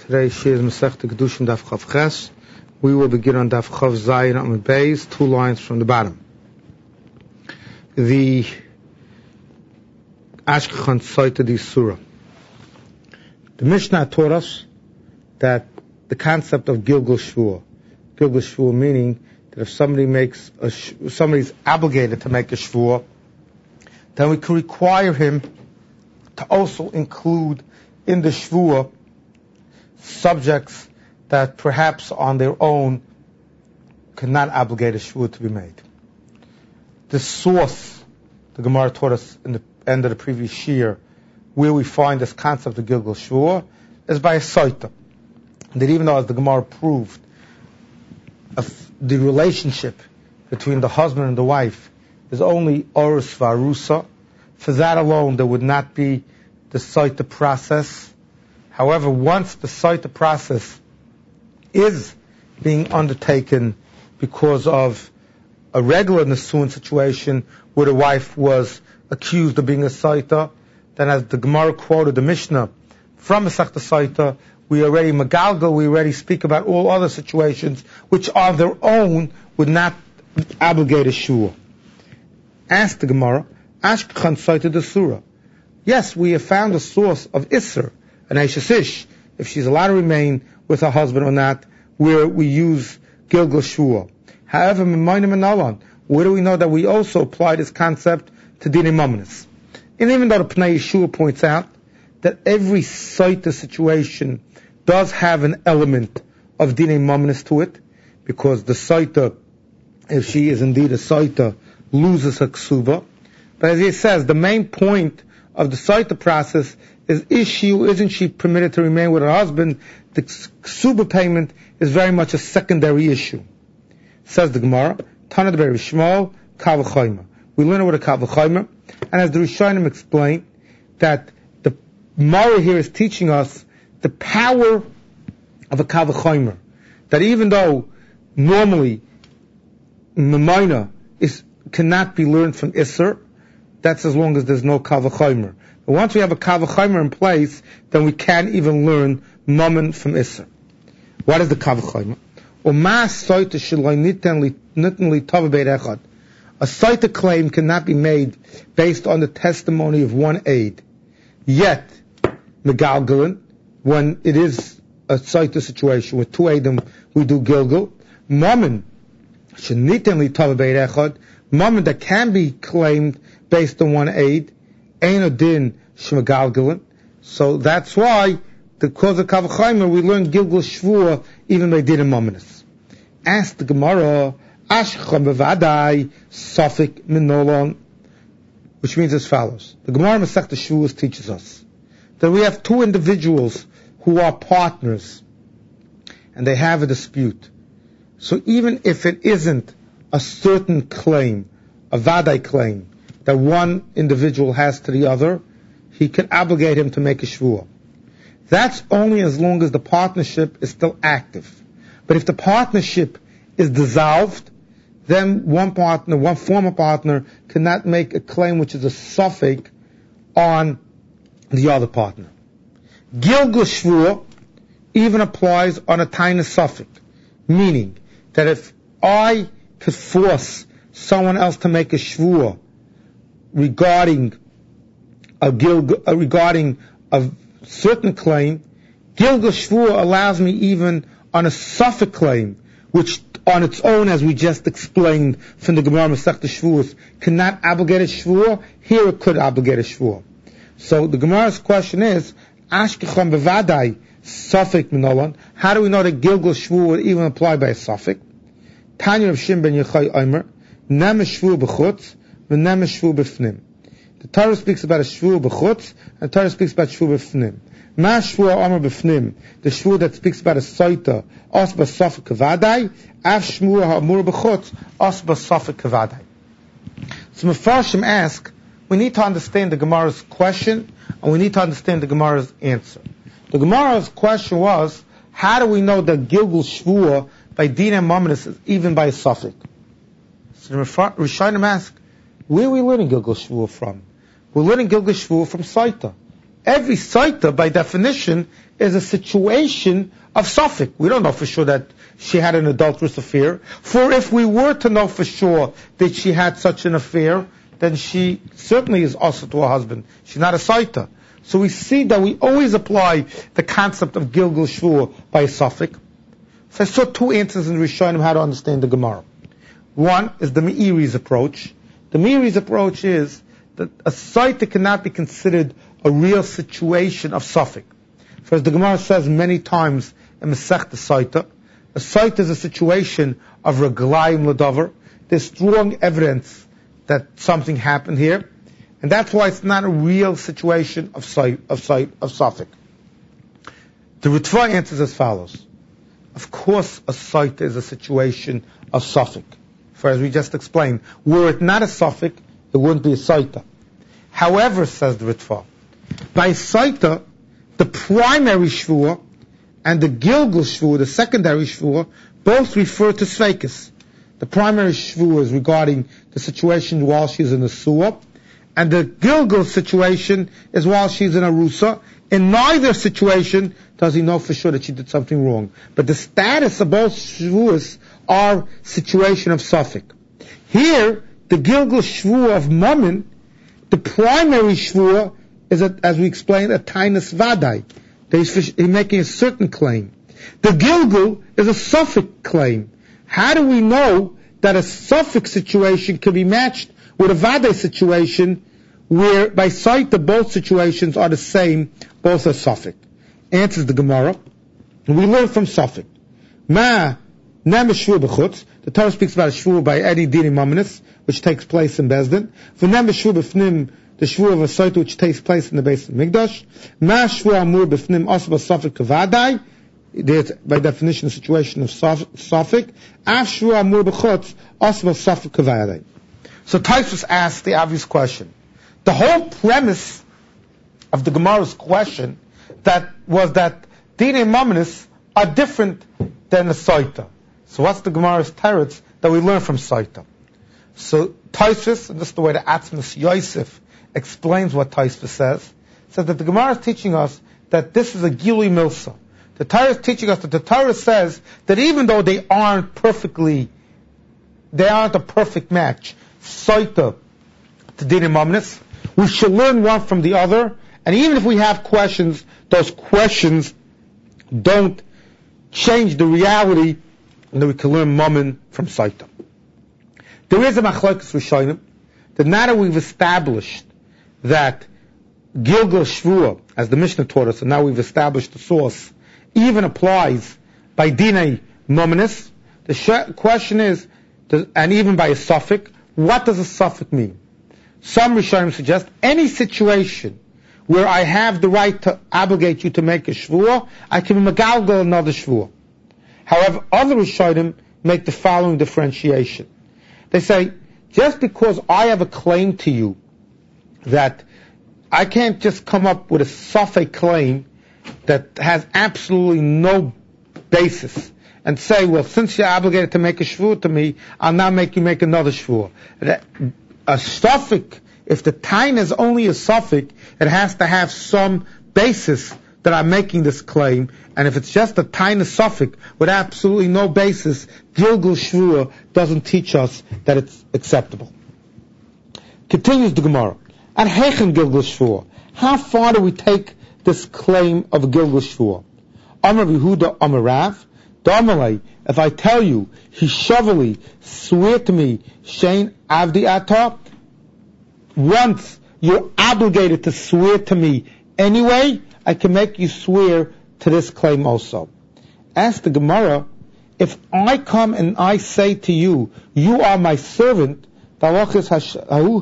Today she is Masechta Kedushin Daf Chav Ches. We will begin on Daf Chav Zayin Amud Beis, 2 lines from the bottom. The Ashkechan cited the surah. The Mishnah taught us that the concept of Gilgul Shvuah meaning that if somebody's obligated to make a Shvuah, then we can require him to also include in the Shvuah subjects that perhaps on their own cannot obligate a Shvuah to be made. The source, the Gemara taught us in the end of the previous year, where we find this concept of Gilgul Shvuah, is by a Saita. That even though, as the Gemara proved, the relationship between the husband and the wife is only Orus Varusa, for that alone there would not be the Saita process. However, once the Saita process is being undertaken because of a regular Nisuin situation where the wife was accused of being a Saita, then as the Gemara quoted the Mishnah from Masechta Saita, we already speak about all other situations which on their own would not obligate a Shvuah. Ask the Gemara, Ashkechan cited the surah. Yes, we have found a source of Isser, an Eishes Ish, if she's allowed to remain with her husband or not, where we use Gilgul Shvuah. However, where do we know that we also apply this concept to Dinei Mamonos? And even though the Pnei Yeshua points out that every Saita situation does have an element of Dinei Mamonos to it, because the Saita, if she is indeed a Saita, loses her Ksuba. But as he says, the main point of the Saita process is she or isn't she permitted to remain with her husband? The Ksuba payment is very much a secondary issue. Says the Gemara, Tana de Shmuel, Kal V'chomer. We learn with a Kal V'chomer, and as the Rishonim explain, that the Gemara here is teaching us the power of a Kal V'chomer. That even though normally Memaina cannot be learned from Isser, that's as long as there's no Kal V'chomer. But once we have a Kal V'chomer in place, then we can't even learn Mammon from Isser. What is the Kal V'chomer? A Saita claim cannot be made based on the testimony of one aid. Yet, Megalgalin, when it is a Saita situation with two aidim, we do Gilgul. Mammon Mammon that can be claimed based on one aid, Ein Odin Shmegalgalin. So that's why, because of Kal V'chomer, we learn Gilgul Shvuah even by Dinei Mamonos. Ask the Gemara, Ashkechan bevadai Safik Minolon, which means as follows. The Gemara Masechta Shvuos teaches us that we have two individuals who are partners, and they have a dispute. So even if it isn't a certain claim, a vadai claim, that one individual has to the other, he can obligate him to make a shvuah. That's only as long as the partnership is still active. But if the partnership is dissolved, then one former partner cannot make a claim which is a suffix on the other partner. Gilgul Shvuah even applies on a tiny suffix, meaning that if I could force someone else to make a shvuah regarding a certain claim, Gilgul Shvuah allows me even on a suffix claim, which on its own, as we just explained from the Gemara Masechta Shvuos, cannot obligate a shvuah. Here it could obligate a shvuah. So the Gemara's question is, Ashkechan bevadai suffix minolon. How do we know that Gilgul Shvuah would even apply by a suffix? Tanya of Shimon ben Yochai Omer, Nem shvuah b'chutz, v'nem shvuah b'fnim. The Torah speaks about a shvuah b'chutz, and the Torah speaks about shvuah b'fnim. Ma shvuah Omer b'fnim, the shvuah that speaks about a soita, os b'safek kavadai, af shvuah ha'amur b'chutz, os b'safek kavadai. So Mefarshim ask, we need to understand the Gemara's question, and we need to understand the Gemara's answer. The Gemara's question was, how do we know that Gilgul Shvuah by Dinei Mamonos is even by a suffix? So the Rishonim ask, where are we learning Gilgul Shvuah from? We're learning Gilgul Shvuah from Saita. every saita, by definition, is a situation of suffix. We don't know for sure that she had an adulterous affair. For if we were to know for sure that she had such an affair, then she certainly is also to her husband. She's not a saita. So we see that we always apply the concept of Gilgul Shvua by a suffix. So I saw two answers in Rishonim how to understand the Gemara. One is the Meiri's approach. The Meiri's approach is that a saita cannot be considered a real situation of suffix. For as the Gemara says many times in Masechta Saita, a saita is a situation of reglayim l'davar. There's strong evidence that something happened here, and that's why it's not a real situation of suffix. The Ritva answers as follows. Of course, a saita is a situation of suffix. For as we just explained, were it not a suffix, it wouldn't be a saita. However, says the Ritva, by saita, the primary shvua and the Gilgul shvua, the secondary shvua, both refer to sveikus. The primary shvua is regarding the situation while she's in a suah, and the Gilgul situation is while she's in a rusa. In neither situation does he know for sure that she did something wrong. But the status of both shvuas are situation of suffix. Here, the Gilgul shvua of Mammon, the primary shvua is, as we explained, a tainus vadai. He's making a certain claim. The Gilgul is a suffix claim. How do we know that a suffix situation can be matched with a vadai situation where by sight the both situations are the same, both are suffix? Answers the Gemara. We learn from suffix. Ma nem shvur b'chutz. The Torah speaks about a shvur by any dini mamanis, which takes place in Bezdin. V'nem shvur b'fnim, the shvur of a saita which takes place in the base of Mikdash. Ma shvur amur b'fnim asba suffix kavadai. There's by definition a situation of suffix. Af shvur amur b'chutz asba suffix kavadai. So Tosfos asked the obvious question. The whole premise of the Gemara's question was that Dinei Mamanis are different than a Saita. So what's the Gemara's teretz that we learn from Saita? So Tosfos, and this is the way the Atzmos Yosef explains what Tosfos says that the Gemara is teaching us that this is a Gilui Milsa. The Torah is teaching us that the Torah says that even though they aren't a perfect match, Saita to Dinei Mamanis, we should learn one from the other, and even if we have questions, those questions don't change the reality, and that we can learn Mammon from Saita. There is a machlokes Rishonim that now that we've established that Gilgul Shvua, as the Mishnah taught us, and now we've established the source, even applies by Dinei Mamanis, the question is, and even by a suffix, what does a suffix mean? Some Rishonim suggest any situation where I have the right to obligate you to make a shvua, I can megalgal another shvua. However, other Rishonim make the following differentiation. They say, just because I have a claim to you that I can't just come up with a suffix claim that has absolutely no basis and say, well, since you're obligated to make a shvua to me, I'll now make you make another shvua. A suffix, if the tain is only a suffix, it has to have some basis that I'm making this claim. And if it's just a tiny suffix with absolutely no basis, Gilgul Shvua doesn't teach us that it's acceptable. Continues the Gemara. At Hechen Gilgul Shvua, how far do we take this claim of Gilgul Shvua? Amar Yehuda Amar Rav, Damalei, if I tell you, Hishavali, swear to me, Shein Avdi Ata, once you're obligated to swear to me anyway, I can make you swear to this claim also. Ask the Gemara, if I come and I say to you, you are my servant, then Gilgul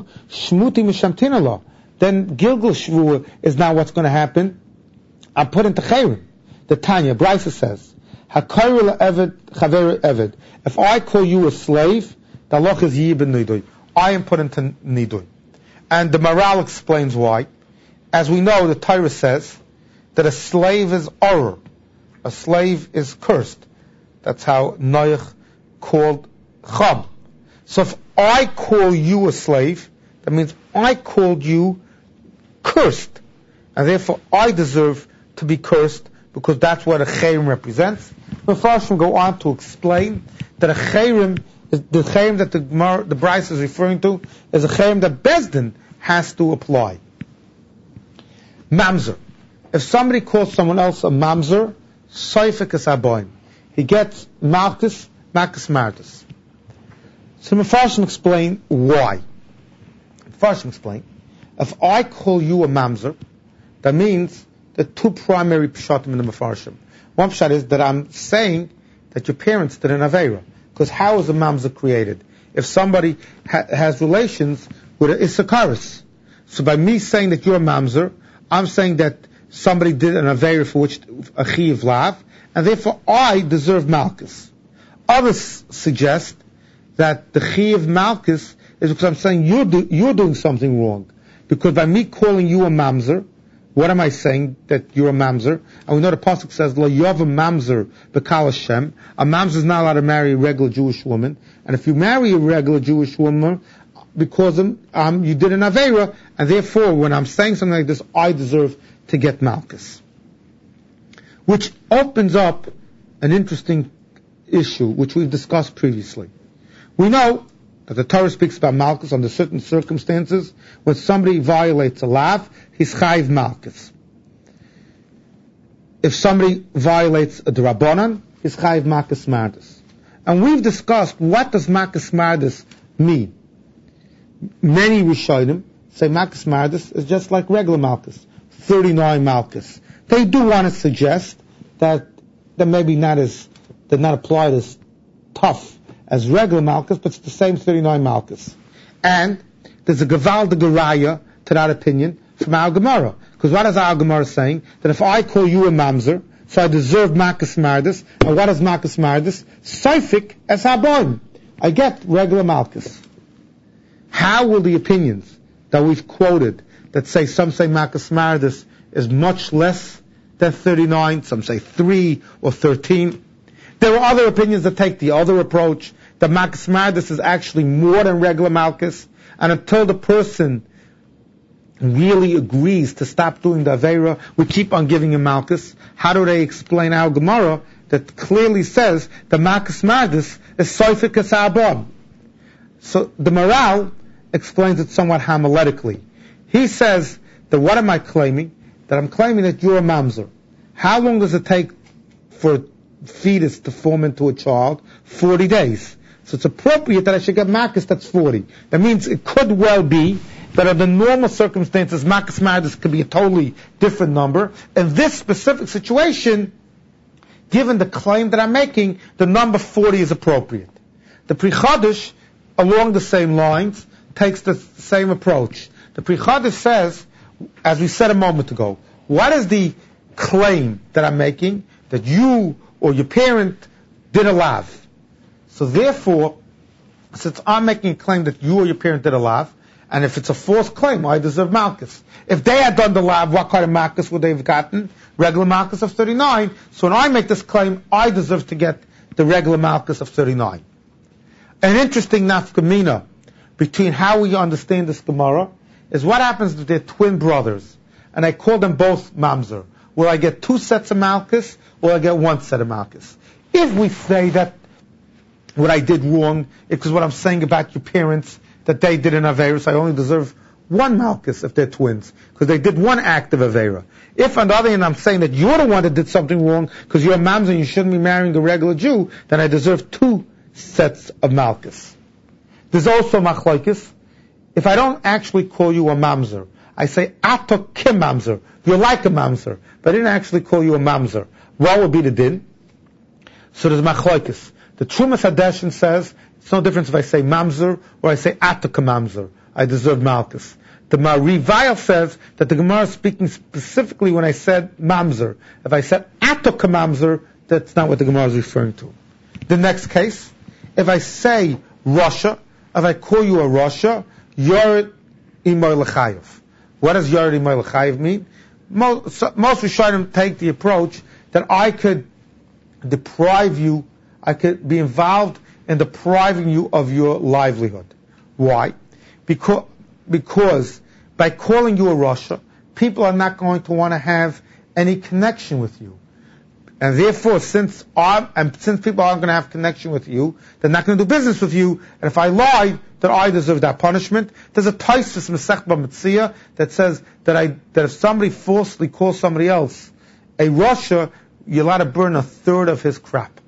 Shvua is now what's going to happen. I'm put into Chayrim. The Tanya, Brisa says, if I call you a slave, the halach is Yibn Nidui. I am put into Nidui. And the Maral explains why. As we know, the Torah says that a slave is Oror. A slave is cursed. That's how Noach called Cham. So if I call you a slave, that means I called you cursed. and therefore I deserve to be cursed, because that's what a chayrim represents. The Mepharshim go on to explain that a chayrim, the chayrim that the Bryce is referring to, is a chayrim that Bezdin has to apply. Mamzer. If somebody calls someone else a mamzer, soifik es aboim. He gets malchus mardus. So Mepharshim explain why. Mepharshim explain, if I call you a mamzer, that means the two primary pshatim in the Mepharshim. One pshat is that I'm saying that your parents did an aveira. Because how is a mamzer created? If somebody has relations with an isakaris. So by me saying that you're a mamzer, I'm saying that somebody did an aveira for which a chiv lav, and therefore I deserve malchus. Others suggest that the chiv malchus is because I'm saying you're doing something wrong. Because by me calling you a mamzer, what am I saying? That you're a mamzer. And we know the pasuk says, "Lo yav a mamzer b'kal Hashem." A mamzer is not allowed to marry a regular Jewish woman. And if you marry a regular Jewish woman, because you did an aveira, and therefore when I'm saying something like this, I deserve to get malchus. Which opens up an interesting issue, which we've discussed previously. We know that the Torah speaks about malchus under certain circumstances. When somebody violates a lav, he's chayiv malchus. If somebody violates a drabanan, he's chayiv malchus mardus. And we've discussed, what does malchus mardus mean? Many Rishonim say malchus mardus is just like regular malchus, 39 malchus. They do want to suggest that maybe they're not applied as tough as regular malchus, but it's the same 39 malchus. And there's a gevaldige raya to that opinion from our Gemara. Because what is our Gemara saying? That if I call you a mamzer, so I deserve malchus mardus, and what is malchus mardus? Soifik es haboim. I get regular malchus. How will the opinions that we've quoted, that say, some say malchus mardus is much less than 39, some say 3 or 13. There are other opinions that take the other approach, that malchus mardus is actually more than regular malchus, and until the person really agrees to stop doing the aveira, we keep on giving him malchus. How do they explain our Gemara that clearly says the malchus mardus is soifik esabon? So the Maral explains it somewhat homiletically. He says that what am I claiming? That I'm claiming that you're a mamzer. How long does it take for a fetus to form into a child? 40 days. So it's appropriate that I should get malchus that's 40. That means it could well be that under normal circumstances, malchus mardus could be a totally different number. In this specific situation, given the claim that I'm making, the number 40 is appropriate. The Pri Chadash, along the same lines, takes the same approach. The Pri Chadash says, as we said a moment ago, what is the claim that I'm making? That you or your parent did a lav. So therefore, since I'm making a claim that you or your parent did a lav, and if it's a false claim, I deserve malchus. If they had done the lav, what kind of malchus would they have gotten? Regular malchus of 39. So when I make this claim, I deserve to get the regular malchus of 39. An interesting nafkamina between how we understand this Gemara is what happens if they're twin brothers, and I call them both mamzer. Will I get 2 sets of malchus, or I get 1 set of malchus? If we say that what I did wrong, because what I'm saying about your parents, that they did an aveira, so I only deserve 1 malchus if they're twins, because they did 1 act of aveira. If on the other hand I'm saying that you're the one that did something wrong, because you're a mamzer and you shouldn't be marrying a regular Jew, then I deserve 2 sets of malchus. There's also machlokes. If I don't actually call you a mamzer, I say ato kim mamzer, you're like a mamzer, but I didn't actually call you a mamzer, what would be the din? So there's machlokes. The Trumas Hadeshin says it's no difference if I say mamzer or I say ato kim mamzer, I deserve malchus. The Marivayel says that the Gemara is speaking specifically when I said mamzer. If I said ato kim mamzer, that's not what the Gemara is referring to. The next case, if I say Russia, if I call you a Russia, Yored Imoy L'chayev. What does Yored Imoy L'chayev mean? Most Rishonim take the approach that I could deprive you, I could be involved in depriving you of your livelihood. Why? Because by calling you a Russia, people are not going to want to have any connection with you. And therefore, since people aren't going to have connection with you, they're not going to do business with you. And if I lie, then I deserve that punishment. There's a Tosfos Masechet B'Metzia that says that if somebody falsely calls somebody else a Rasha, you're allowed to burn a third of his crop.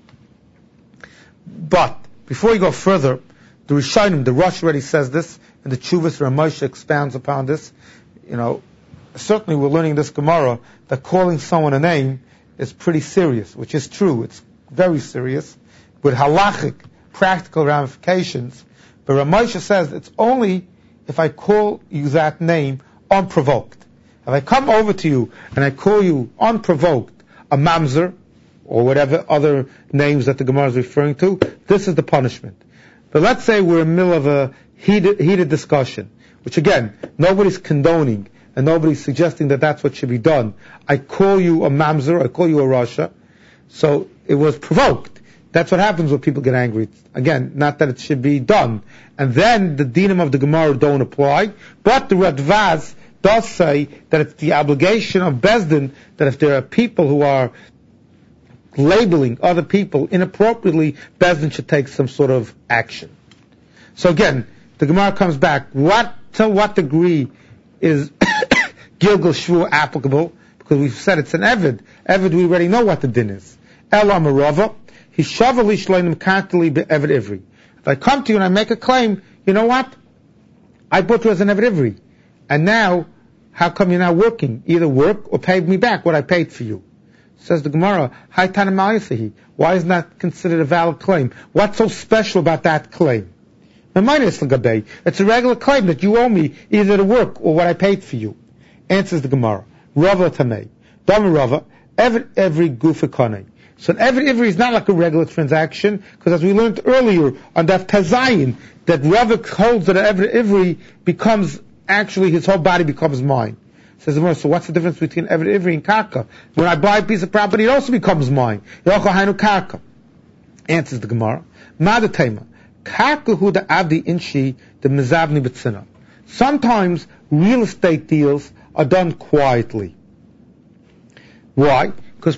But before you go further, the Rishonim, the Rosh already says this, and the Tshuvas Ramosha expounds upon this. Certainly we're learning this Gemara that calling someone a name is pretty serious, which is true. It's very serious, with halachic, practical ramifications. But Ramosha says it's only if I call you that name unprovoked. If I come over to you and I call you unprovoked a mamzer, or whatever other names that the Gemara is referring to, this is the punishment. But let's say we're in the middle of a heated discussion, which again, nobody's condoning, and nobody's suggesting that that's what should be done. I call you a mamzer, I call you a rasha, so it was provoked. That's what happens when people get angry. Again, not that it should be done. And then the dinim of the Gemara don't apply, but the Radvaz does say that it's the obligation of Bezdin that if there are people who are labeling other people inappropriately, Bezdin should take some sort of action. So again, the Gemara comes back. To what degree is Gilgal Shvua applicable? Because we've said it's an Eved. Eved, we already know what the din is. Ela Marava, Hishavali Shleinim Kantali Be'Eved Ivri. If I come to you and I make a claim, you know what? I bought you as an Eved Ivri. And now, how come you're not working? Either work or pay me back what I paid for you. Says the Gemara, why is that considered a valid claim? What's so special about that claim? It's a regular claim that you owe me either the work or what I paid for you. Answers the Gemara, Rava Tamei, Dama Rava, every Gufakane. So every Ivri is not like a regular transaction, because as we learned earlier on Daf Tazayin, that Rava holds that every Ivri becomes, actually his whole body becomes mine. Says the Gemara, so what's the difference between Eved Ivri and Karka? When I buy a piece of property, it also becomes mine. Karka. Answers the Gemara, Madatema, Karka hu da avdi inshi the mezavni betzina. Sometimes real estate deals are done quietly. Why? Because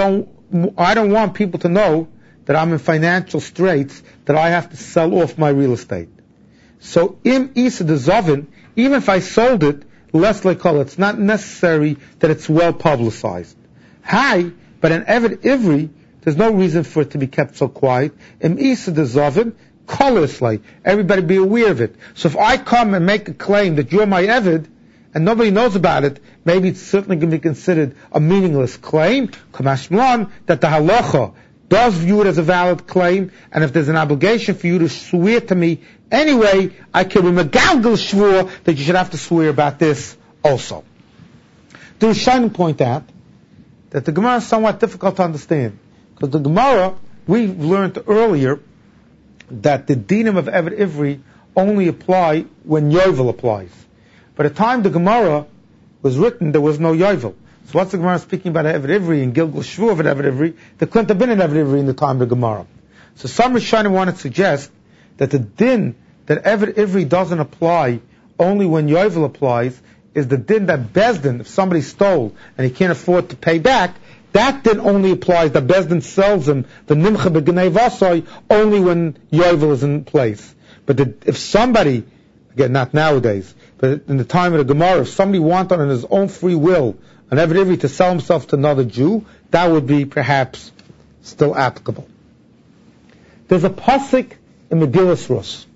I don't want people to know that I'm in financial straits, that I have to sell off my real estate. So im isa de zovin, even if I sold it, less like call, it's not necessary that it's well publicized. But an Eved Ivri, there's no reason for it to be kept so quiet. Im isa de zovin, colorlessly, everybody be aware of it. So if I come and make a claim that you're my Eved, and nobody knows about it, maybe it's certainly going to be considered a meaningless claim. Kamashmlan, that the halacha does view it as a valid claim, and if there's an obligation for you to swear to me anyway, I can megalgal shvur that you should have to swear about this also. The Rishonim point out that the Gemara is somewhat difficult to understand, because the Gemara, we learned earlier that the dinim of Eved Ivri only apply when Yovel applies. By the time the Gemara was written, there was no Yovel. So what's the Gemara speaking about Eved Ivri and Gilgal Shvur of Eved Ivri? There couldn't have been an Eved Ivri in the time of the Gemara. So some Rishonim want to suggest that the din that Eved Ivri doesn't apply only when Yovel applies is the din that Bezdin, if somebody stole and he can't afford to pay back, that din only applies that Bezdin sells him the Nimcha B'Gnei Vasoi only when Yovel is in place. But if somebody, again, not nowadays, but in the time of the Gemara, if somebody wanted on his own free will an Eved Ivri to sell himself to another Jew, that would be perhaps still applicable. There's a pasuk in Megillas Rus.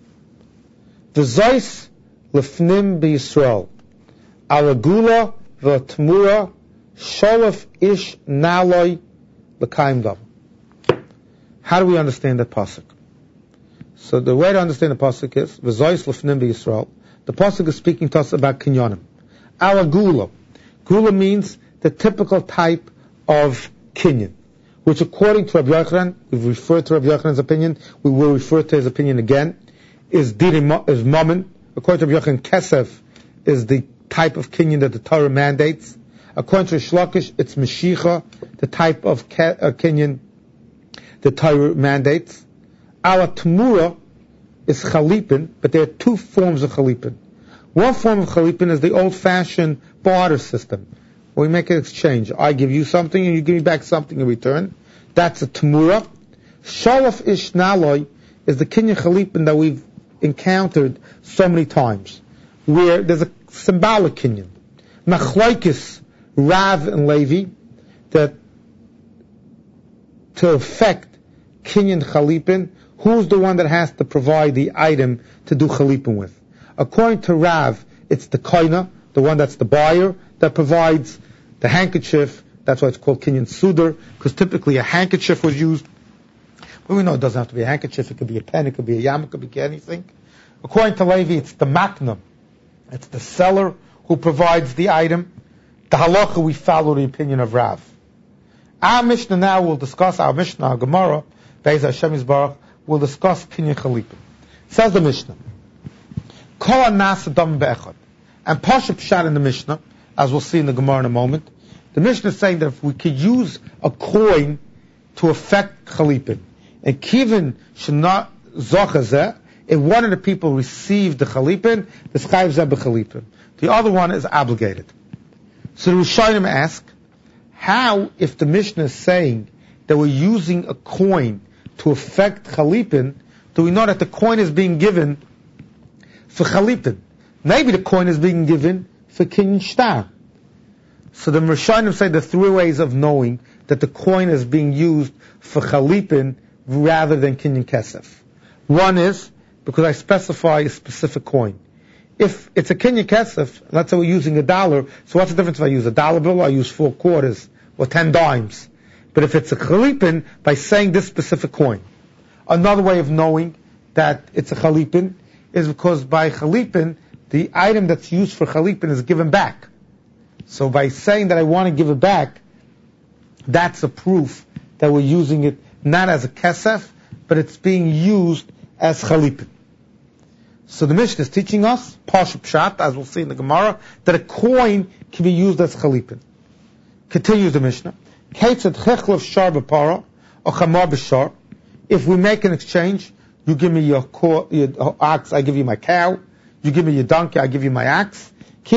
V'zois lefnim b'Yisrael, alagula v'tmura sholef ish naloi l'kaim dav. How do we understand that pasuk? So the way to understand the pasuk is v'zois lefnim b'Yisrael. The pasuk is speaking to us about kinyanim. Alagula. Gula means the typical type of kinyan, which according to Rabbi Yochanan, we've referred to Rabbi Yochanan's opinion, we will refer to his opinion again, is mammon. According to Rabbi Yochanan, kesef is the type of kinyan that the Torah mandates. According to Shlakish, it's meshicha, the type of kinyan the Torah mandates. Ala Tamura is chalipin, but there are two forms of chalipin. One form of chalipin is the old-fashioned barter system, where we make an exchange. I give you something and you give me back something in return. That's a tamura. Shalaf ish naloi is the kinyan chalipin that we've encountered so many times, where there's a symbolic kinyan. Machlaikis, Rav and Levi, that to affect kinyan chalipin, who's the one that has to provide the item to do chalipin with? According to Rav, it's the koina, the one that's the buyer, that provides the handkerchief. That's why it's called kinyan sudar, because typically a handkerchief was used. But we know it doesn't have to be a handkerchief. It could be a pen, it could be a yam, it could be anything. According to Levi, it's the maknam. It's the seller who provides the item. The halacha, we follow the opinion of Rav. Our Mishnah now will discuss, our Mishnah, our Gemara, Be'ez Hashem Yisbarach, will discuss kinyan chalipin. Says the Mishnah, Kol anas adam be'echad. And Pasha Pshat in the Mishnah, as we'll see in the Gemara in a moment, the Mishnah is saying that if we could use a coin to affect chalipin, and kivin shena zochazeh, if one of the people received the chalipin, the chayiv zeh b'chalipin. The other one is obligated. So the Rishonim ask, how, if the Mishnah is saying that we're using a coin to affect chalipin, do we know that the coin is being given for chalipin? Maybe the coin is being given for kinyan shtar. So the Rishonim say the three ways of knowing that the coin is being used for chalipin rather than kinyan kesef. One is because I specify a specific coin. If it's a kinyan kesef, let's say we're using $1, so what's the difference if I use $1 bill or I use 4 quarters or 10 dimes? But if it's a chalipin, by saying this specific coin. Another way of knowing that it's a chalipin is because by chalipin, the item that's used for chalipin is given back. So by saying that I want to give it back, that's a proof that we're using it not as a kesef, but it's being used as chalipin. So the Mishnah is teaching us, Pasha Pshat, as we'll see in the Gemara, that a coin can be used as chalipin. Continues the Mishnah. Ketzad chechlav shar b'para, or chamar b'shar. If we make an exchange, you give me your ox, I give you my cow. You give me your donkey, I give you my axe.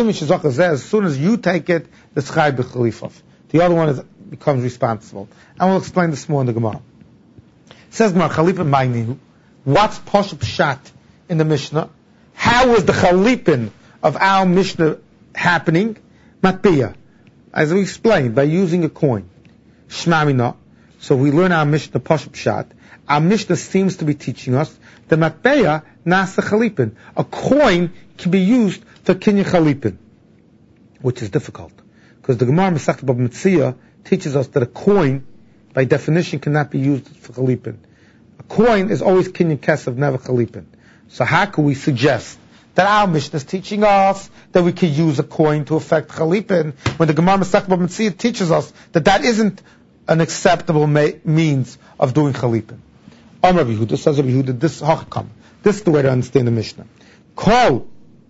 As soon as you take it, the chayiv b'chalifov. The other one becomes responsible. And we'll explain this more in the Gemara. It says Gemara, chalipin ma'inihu. What's Pasha Pshat in the Mishnah? How was the chalipin of our Mishnah happening? Matbiya. As we explained, by using a coin. Shmamina. So we learn our Mishnah Pasha Pshat. Our Mishnah seems to be teaching us that matbeya nasa chalipin. A coin can be used for kinyan chalipin, which is difficult. Because the Gemara Masechet Bava Metzia teaches us that a coin, by definition, cannot be used for chalipin. A coin is always kinyan kesef, never chalipin. So how can we suggest that our Mishnah is teaching us that we can use a coin to affect chalipin, when the Gemara Masechet Bava Metzia teaches us that that isn't an acceptable means of doing chalipin? Amar Yehuda, says Rabbi Yehuda, this is the way to understand the Mishnah. Kol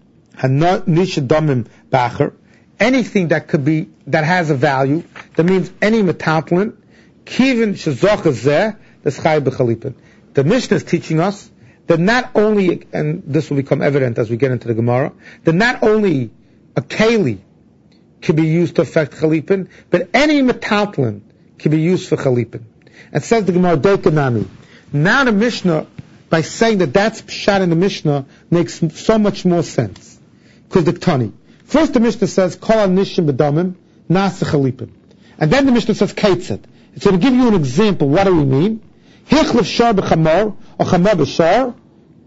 hanishadamim bacher, anything that could be, that has a value, that means any metaltalin, kivin shezachazeh, that's chayiv b'chalipin. The Mishnah is teaching us that not only, and this will become evident as we get into the Gemara, that not only a keli can be used to affect chalipin, but any metaltalin can be used for chalipin. And says the Gemara, Dokanami. Now the Mishnah, by saying that that's pshat in the Mishnah, makes so much more sense. Because the Tani. First the Mishnah says, Kol nishim b'damim, nasa chalipin. And then the Mishnah says, Keitzad. So to give you an example, what do we mean? Hichlef shar b'chamor, or chamor b'shar,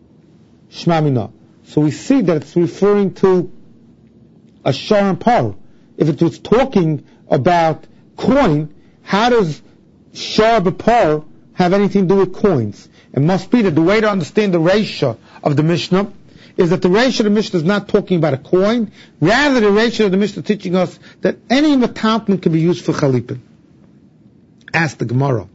shmamina. So we see that it's referring to a shar and par. If it was talking about coin, how does shar b'par have anything to do with coins? It must be that the way to understand the ratio of the Mishnah is that the ratio of the Mishnah is not talking about a coin, rather the ratio of the Mishnah is teaching us that any metaltalin can be used for chalipin. Ask the Gemara.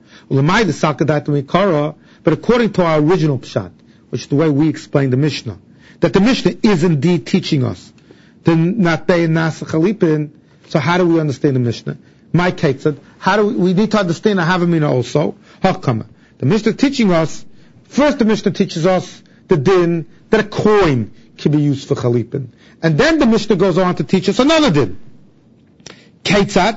But according to our original pshat, which is the way we explain the Mishnah, that the Mishnah is indeed teaching us the natbei nasa chalipin. So how do we understand the Mishnah? My Ketzad, how do we need to understand a Havamina also? Hakama. The Mishnah teaching us, first the Mishnah teaches us the din that a coin can be used for chalipin. And then the Mishnah goes on to teach us another din. Keitzad,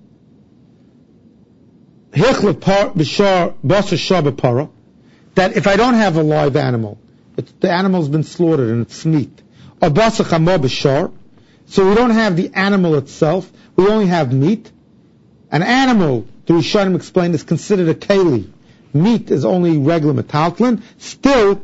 that if I don't have a live animal, the animal's been slaughtered and it's meat. Or so we don't have the animal itself, we only have meat. An animal, the Rishonim explained, is considered a keli. Meat is only regular metaltlin. Still,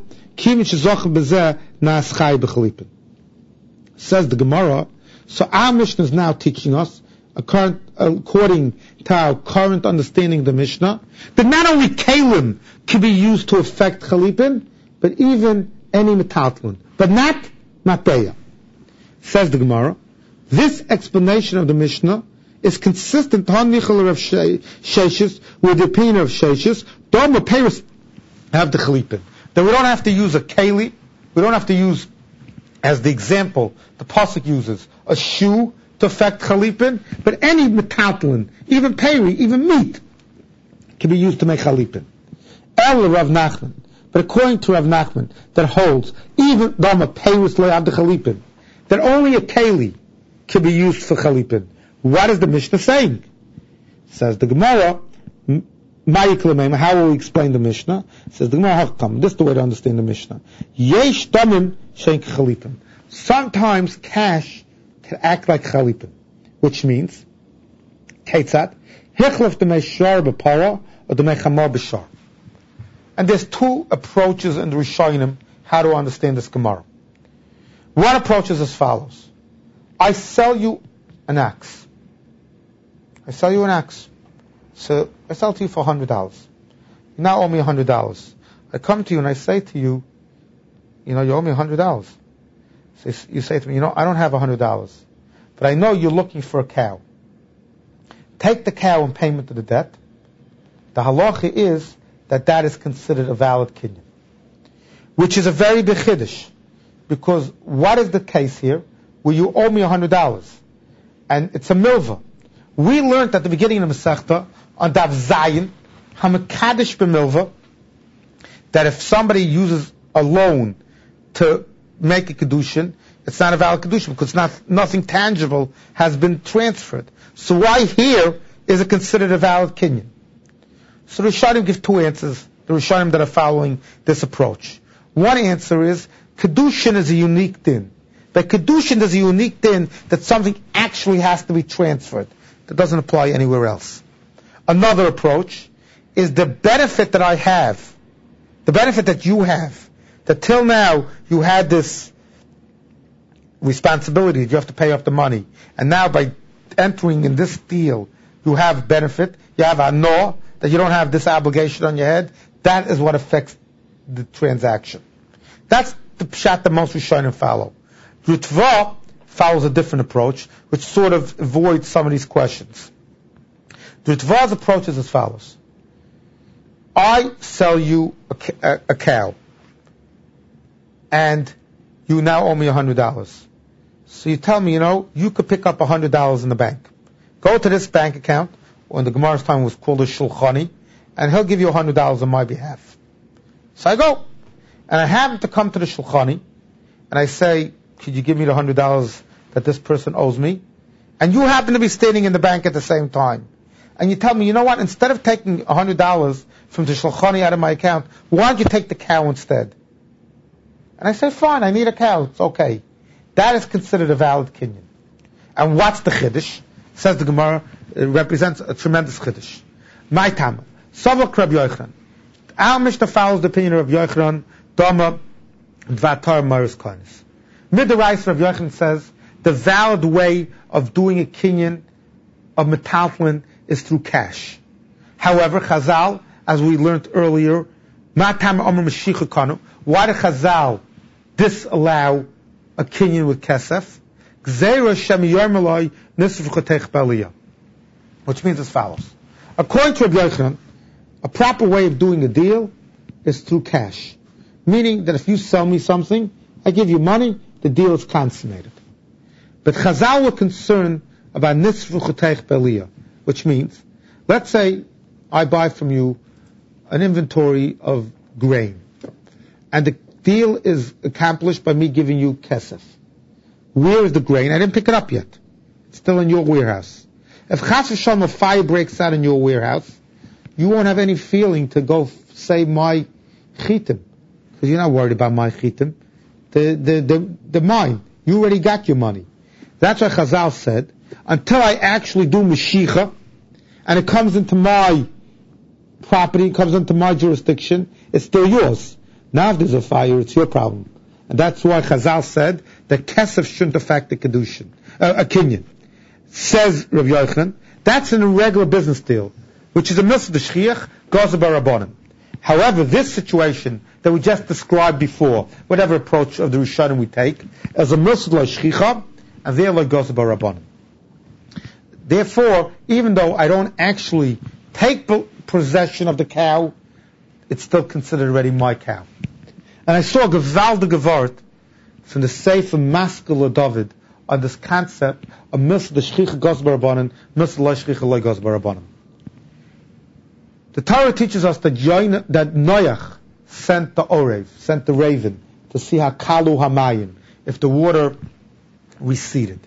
says the Gemara, so our Mishnah is now teaching us, according to our current understanding of the Mishnah, that not only kalim can be used to affect chalipin, but even any metaltlin, but not mateya. Says the Gemara, this explanation of the Mishnah is consistent with the opinion of Sheshis, Doma Paris have the chalipin. That we don't have to use a keli, we don't have to use, as the example the pasuk uses, a shoe to affect chalipin, but any metaltlin, even peri, even meat, can be used to make chalipin. El Rav Nachman, but according to Rav Nachman, that holds even Doma Paris le have the chalipin, that only a keli can be used for chalipin. What is the Mishnah saying? Says the Gemara, how will we explain the Mishnah? Says the Gemara, this is the way to understand the Mishnah. Yesh damim shein chalipin. Sometimes cash can act like chalipin, which means, Keitzad, hichlef demei shar b'para or demei chamar b'shar. And there's two approaches in the Rishonim how to understand this Gemara. One approach is as follows. I sell you an axe. So I sell to you for $100. You now owe me $100. I come to you and I say to you, you owe me $100. So you say to me, I don't have $100, but I know you're looking for a cow. Take the cow in payment of the debt. The halacha is that is considered a valid kinyan, which is a very big chiddush, because what is the case here? Where you owe me $100, and it's a milva. We learned at the beginning of the Masechta on Daf Zayin, Hamakadosh b'milva, that if somebody uses a loan to make a kedushin, it's not a valid kedushin because nothing tangible has been transferred. So why here is it considered a valid kinyan? So the Rishonim give two answers, the Rishonim that are following this approach. One answer is, kedushin is a unique din. But kedushin is a unique din that something actually has to be transferred. That doesn't apply anywhere else. Another approach is the benefit that I have, the benefit that you have, that till now you had this responsibility that you have to pay off the money, and now by entering in this deal you have benefit, you have anor, that you don't have this obligation on your head. That is what affects the transaction. That's the pshat that most Rishonim follow. Ritva follows a different approach, which sort of avoids some of these questions. The Ritva's approach is as follows. I sell you a cow, and you now owe me $100. So you tell me, you could pick up $100 in the bank. Go to this bank account, or in the Gemara's time was called a shulchani, and he'll give you $100 on my behalf. So I go, and I happen to come to the shulchani, and I say, could you give me the $100 that this person owes me? And you happen to be standing in the bank at the same time. And you tell me, you know what, instead of taking $100 from the shulchani out of my account, why don't you take the cow instead? And I say, fine, I need a cow, it's okay. That is considered a valid kinyan. And what's the chiddush? Says the Gemara, it represents a tremendous chiddush. My tam, Savak Rabbi Yochanan. Our Mishnah follows the opinion of Rabbi Yochanan, Doma, Dvatar Maris Konis. Midrash Rabbi Yochanan says, the valid way of doing a kinyan of metaltlin is through cash. However, Chazal, as we learned earlier, Matam Omer Mashiach Kanu, why did Chazal disallow a kinyan with kesef? Which means as follows. According to Rabbi Yochanan, a proper way of doing a deal is through cash. Meaning that if you sell me something, I give you money, the deal is consummated. But Chazal were concerned about nisfu chotech beliyah, which means, let's say I buy from you an inventory of grain, and deal is accomplished by me giving you kesef. Where is the grain? I didn't pick it up yet. It's still in your warehouse. If chas v'shalom a fire breaks out in your warehouse, you won't have any feeling to go save my chitim, because you're not worried about my chitim. The mine. You already got your money. That's why Chazal said, until I actually do Mashiach, and it comes into my property, it comes into my jurisdiction, it's still yours. Now if there's a fire, it's your problem. And that's why Chazal said that kesef shouldn't affect the kedushin, a kinyan. Says Rav Yochanan, that's an irregular business deal, which is a milsa d'shchiach, goes barabonim. However, this situation that we just described before, whatever approach of the Rishonim we take, is a milsa d'shchicha, and there goes barabonim. Therefore, even though I don't actually take possession of the cow, it's still considered already my cow. And I saw a gewaldige Wort from the Sefer Maskil David on this concept of milsa d'shchicha goes barabonim, milsa l'shchicha lo goes barabonim. The Torah teaches us that Noach sent the Orev, sent the raven, to see how kalu hamayim, if the water receded.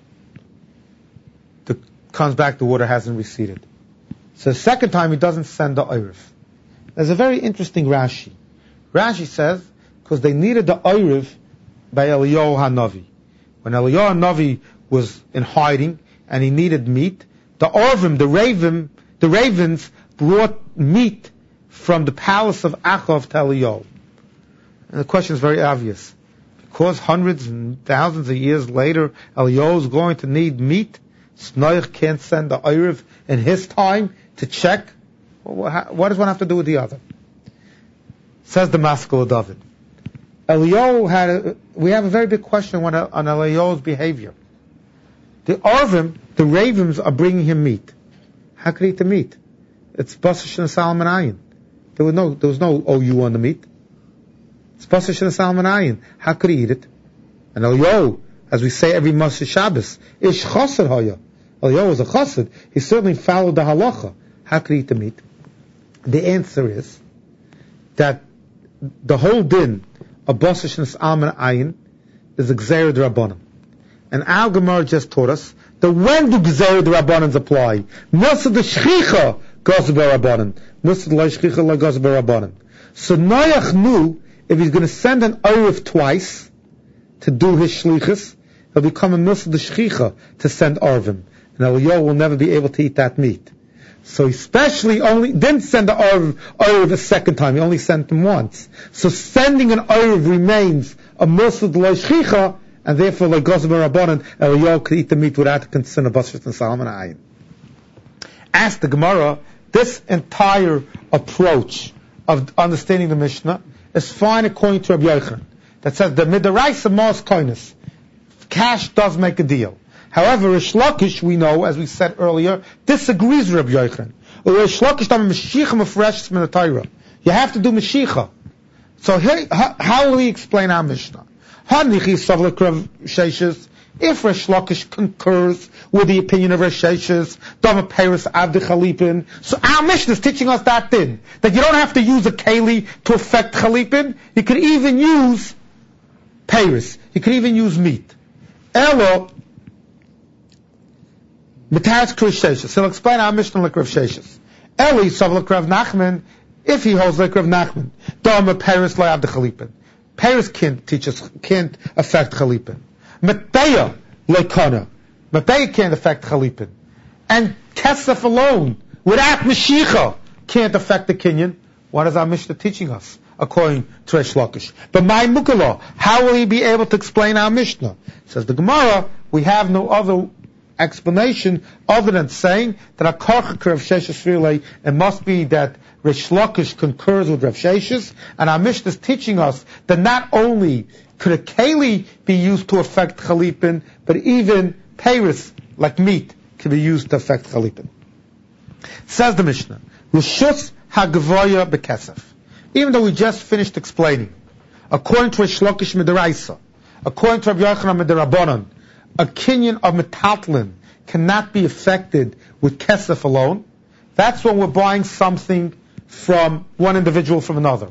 Comes back, the water hasn't receded. So the second time he doesn't send the Orev. There's a very interesting Rashi. Rashi says, because they needed the Orev by Eliyahu HaNavi. When Eliyahu HaNavi was in hiding and he needed meat, the Orvim, the ravens brought meat from the palace of Achav to Eliyahu. And the question is very obvious. Because hundreds and thousands of years later, Eliyahu is going to need meat, Noach can't send the Orev in his time to check. What does one have to do with the other? Says the Maskil David. We have a very big question on Eliyahu's behavior. The Orvim, the ravens, are bringing him meat. How could he eat the meat? It's Basar Shin Salman Ayin. There was no OU on the meat. It's Basar Shin Salman Ayin. How could he eat it? And Eliyahu, as we say every Moshe Shabbos, Ish Chassid Haya. Eliyahu was a Chassid. He certainly followed the halacha. How could he eat the meat? The answer is that the whole din of Basar Shin Salman Ayin is a Gzeir D'Rabbanan. And Al Gemara just taught us that when do Gzeir D'Rabbanans apply? Milsa d'shchicha goes b'Rabbanan. Milsa l'shchicha la goes b'Rabbanan. So Noach knew if he's going to send an Orev twice to do his shlichus, he'll become a milsa d'shchicha to send Orvim. And Eliyahu will never be able to eat that meat. So he didn't send the Orev a second time, he only sent him once. So sending an Orev remains a milsa d'shchicha, and therefore, like Gosmer Rabbanan, Eliyahu could eat the meat without the concern of Basar and Salman Ayin. Ask the Gemara, this entire approach of understanding the Mishnah is fine according to Rabbi Yochanan, that says the Midaraisa Mos Koinus, cash does make a deal. However, Rish Lakish, we know, as we said earlier, disagrees with Rabbi Yochanan. Rish Lakish tam Mashiach mafresh min Torah. You have to do Mashiach. So how will we explain our Mishnah? If Rish Lakish concurs with the opinion of Rish Sheshes, Dama Paris Avdi Chalipin, so our Mishnah is teaching us that you don't have to use a keli to affect Chalipin. You could even use Paris. You could even use meat. Elo, Mitaris Krish Sheshes. So he'll explain our Mishnah like Rav Sheshes. Eli Savlak Rav Nachman, if he holds like Rav Nachman, Dama Paris Lo Avdi Chalipin. Paris can't affect Chalipin. Matbeya Lekana. Matbeya can't affect Chalipin. And Kesef alone, without Mashiach, can't affect the Kinyan. What is our Mishnah teaching us, according to Rish Lakish? But my Mukala, how will he be able to explain our Mishnah? Says the Gemara, we have no other explanation other than saying that a Karchak Rav Sheshes Rilei, it must be that Rish Lakish concurs with Rav Sheshes, and our Mishnah is teaching us that not only could a keli be used to affect Chalipin, but even Paris, like meat, can be used to affect Chalipin. Says the Mishnah, Rishus HaGavoya Bekesef. Even though we just finished explaining, according to Rish Lakish Midaraisa, according to Rabbi Yochanan Midarabanan, a kinyan of metaltlin cannot be affected with kesef alone. That's when we're buying something from one individual from another.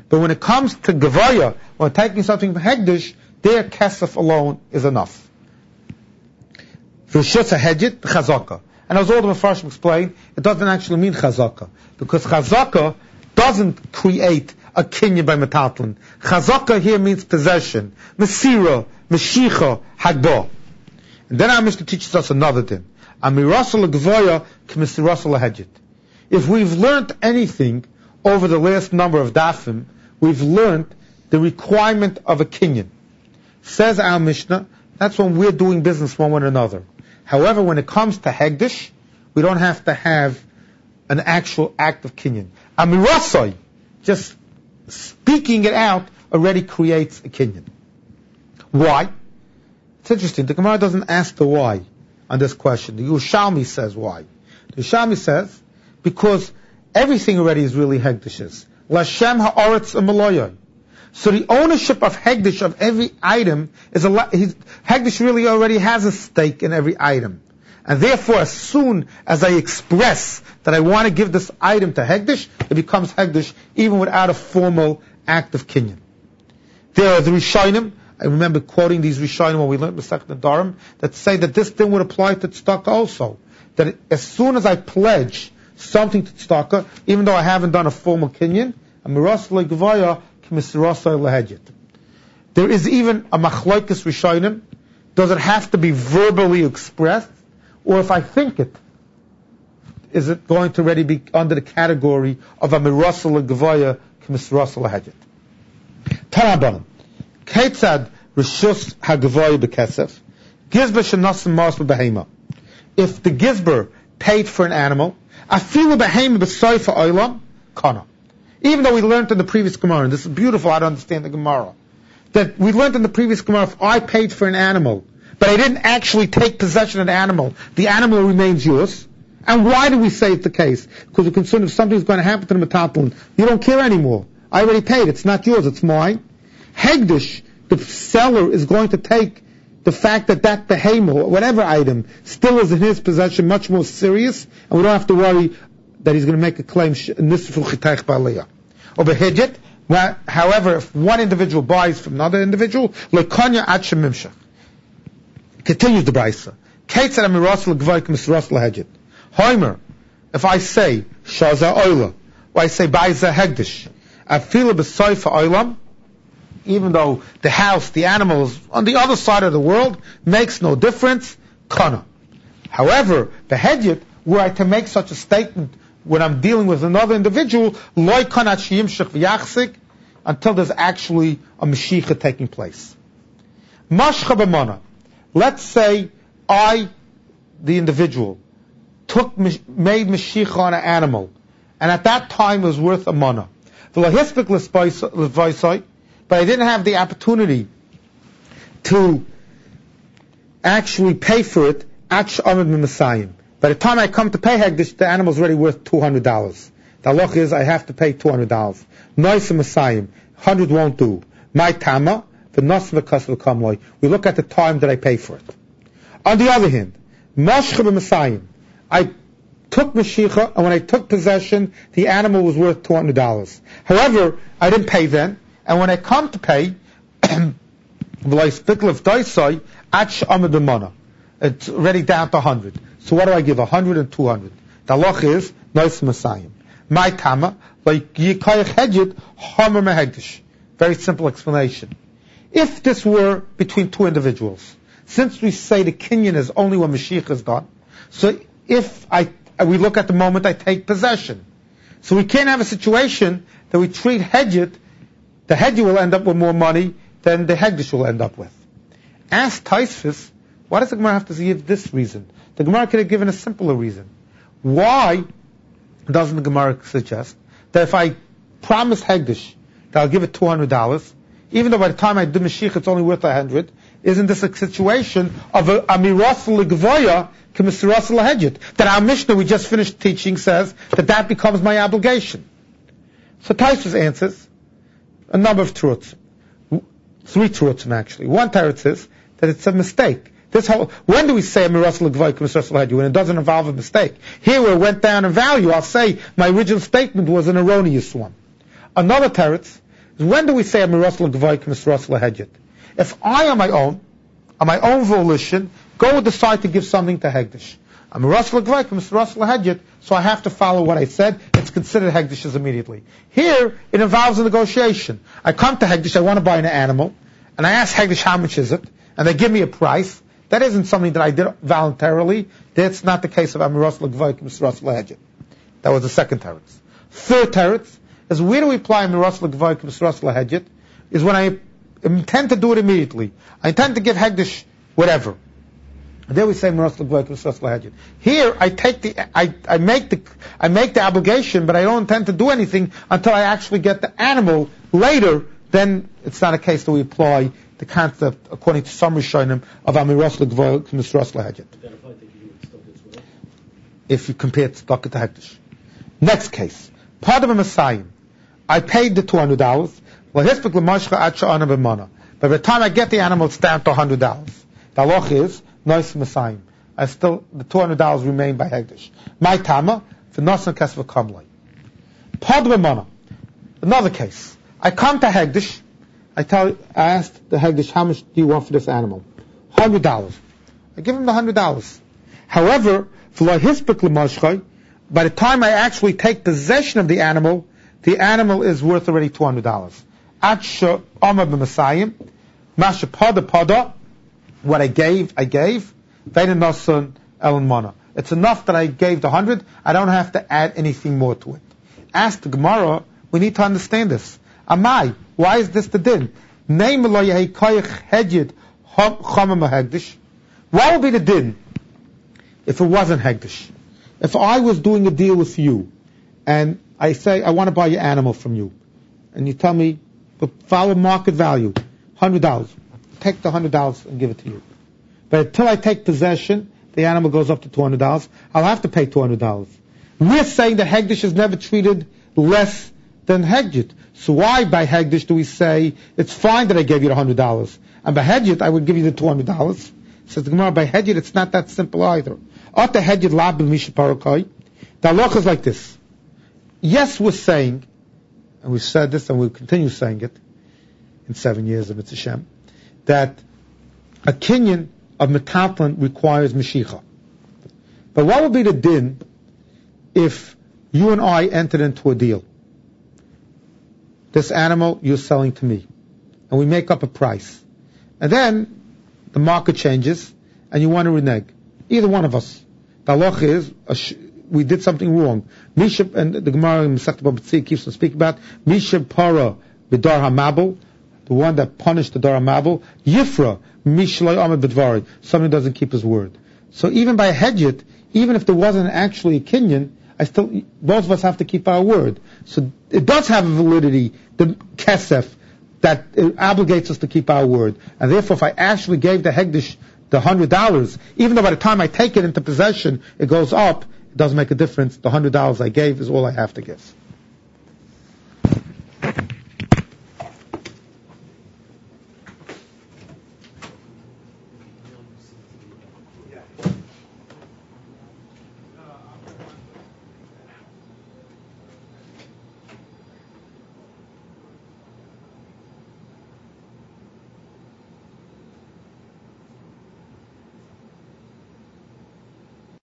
But when it comes to Gevaya, when taking something from Hegdish, their Kesef alone is enough. For Shutza Hegit, Chazaka. And as all the Mefarshim explain, it doesn't actually mean Chazaka. Because Chazaka doesn't create a kinyan by Metatlin. Chazaka here means possession. Mesira, Meshicha, Hagba. And then our Mishnah teaches us another thing. Amirasa Gevaya, K'misirasa Hegit. If we've learned anything over the last number of dafim, we've learned the requirement of a kinyan. Says our Mishnah, that's when we're doing business one with another. However, when it comes to Hegdish, we don't have to have an actual act of kinyan. Amirasai, just speaking it out, already creates a kinyan. Why? It's interesting. The Gemara doesn't ask the why on this question. The Yerushalmi says why. The Yerushalmi says, because everything already is really Hegdish's. Lashem ha'aretz u'maloyai. So the ownership of Hegdish of every item is Hegdish really already has a stake in every item. And therefore, as soon as I express that I want to give this item to Hegdish, it becomes Hegdish even without a formal act of kinyan. There are the Rishonim, I remember quoting these Rishonim when we learned Masechet Nedarim, that say that this thing would apply to tzedakah also. That as soon as I pledge something to tzedakah, even though I haven't done a formal kinyan, there is even a machlokes Rishonim. Does it have to be verbally expressed? Or if I think it, is it going to already be under the category of a mirasal gevaya k'misrasal lahedit? Tanabanim. Ketzad rishus hagevaya bekesef gizber shenasim mas b'behema. If the gizber paid for an animal, afilu behema b'soifa oilam kana. Even though we learned in the previous Gemara, and this is beautiful how to understand the Gemara, that we learned in the previous Gemara, if I paid for an animal, but I didn't actually take possession of the animal remains yours. And why do we say it's the case? Because we're concerned if something's going to happen to the metaltalin, you don't care anymore. I already paid. It's not yours. It's mine. Hegdish, the seller is going to take the fact that behema, or whatever item, still is in his possession much more serious, and we don't have to worry that he's going to make a claim. However, if one individual buys from another individual, continues the Brisa. Homer, if I say Shaza Oila, or I say Baiza Hegdish, I feel a Besoifa Oilam, even though the house, the animals on the other side of the world, makes no difference, Kana. However, the Hedjit, were I to make such a statement when I'm dealing with another individual, Loi Kanat Shiyimshich V'Yachsik, until there's actually a Mashiach taking place. Mashcha B'mana. Let's say I, the individual, made Mashiach on an animal, and at that time it was worth a mana. But I didn't have the opportunity to actually pay for it. By the time I come to pay Hegdish, the animal's already worth $200. The halach is I have to pay $200. Noisa Masayim, 100 won't do. My tama, we look at the time that I pay for it. On the other hand, I took Mashiach, and when I took possession, the animal was worth $200. However, I didn't pay then, and when I come to pay, it's already down to 100. So what do I give? 100 and 200. The halach is Nois Masayim. My tama, like Yikayach Hedjit, Homer Mehegdish. Very simple explanation. If this were between two individuals, since we say the kinyan is only when Mashiach is done, so if we look at the moment I take possession, so we can't have a situation that we treat Hedjit, the Hedjit will end up with more money than the Hegdish will end up with. Ask Taisfis, why does the Gemara have to give this reason? The Gemara could have given a simpler reason. Why doesn't the Gemara suggest that if I promise Hegdish that I'll give it $200, even though by the time I do Mashiach it's only worth 100, isn't this a situation of a miras l'gvoya k'misiras l'hedjit? That our Mishnah we just finished teaching says that becomes my obligation. So Taisvus answers a number of truths. 3 truths actually. One teretz is that it's a mistake. When do we say a miras l'gvoya k'misiras l'hedjit? When it doesn't involve a mistake. Here where it went down in value, I'll say my original statement was an erroneous one. Another teretz, is when do we say a miras l'gvoy k'miras l'hedget? If I on my own volition, decide to give something to Hegdish. I'm a Miras l'gvoy k'miras l'hedget, so I have to follow what I said. It's considered Hegdish's immediately. Here, it involves a negotiation. I come to Hegdish, I want to buy an animal, and I ask Hegdish how much is it, and they give me a price. That isn't something that I did voluntarily. That's not the case of Amiras l'gvoy k'miras l'hedget. That was the second teretz. Third teretz is where do we apply Amiras l'gvoy k'miras l'hedget? Is when I intend to do it immediately. I intend to give Hegdish whatever. And there we say Amiras l'gvoy k'miras l'hedget. Here I make the obligation, but I don't intend to do anything until I actually get the animal later. Then it's not a case that we apply the concept, according to some Rishonim, of Amiras l'gvoy k'miras l'hedget. If you compare tzedakah to Hegdish. Next case. Padam Messiah. I paid the $200. By the time I get the animal, it's down to $100. The halach is, Nois Messiah. The $200 remain by Hegdish. My Tama, for Nosan Kesva Kamlai. Padam Mana. Another case. I come to Hegdish. I asked the Hegdish, how much do you want for this animal? $100. I give him the $100. However, by the time I actually take possession of the animal is worth already $200. Atsha Amar b'Masayim, Masha Pada, what I gave, Ve'en Nasan Elon Mana. It's enough that I gave the 100, I don't have to add anything more to it. Ask the Gemara, we need to understand this. Amai, why is this the din? What would be the din if it wasn't Hegdish? If I was doing a deal with you, and I say, I want to buy your animal from you, and you tell me, but follow market value, $100. Take the $100 and give it to you. But until I take possession, the animal goes up to $200. I'll have to pay $200. We're saying that Hegdish is never treated less than Hegdit. So why by Hegdish do we say, it's fine that I gave you the $100, and by Hegdit I would give you the $200? Says the Gemara, by Hegdit it's not that simple either. The halach is like this. Yes, we're saying, and we've said this and we'll continue saying it in 7 years of Mitzvah Shem, that a kinyan of metatlan requires Mashiach. But what would be the din if you and I entered into a deal? This animal you're selling to me, and we make up a price. And then the market changes, and you want to renege. Either one of us. The halach is, we did something wrong. Misha, and the Gemara in Masechet Bava Metzia keeps on speaking about, Misha para b'dar hamabel, the one that punished the dar hamabel, Yifra, Mishloi amad b'dvari, somebody doesn't keep his word. So even by a Hegdit, even if there wasn't actually a kinyan, both of us have to keep our word. So it does have a validity, the kesef, that it obligates us to keep our word. And therefore, if I actually gave the Hegdish the $100, even though by the time I take it into possession, it goes up, it doesn't make a difference. The $100 I gave is all I have to give.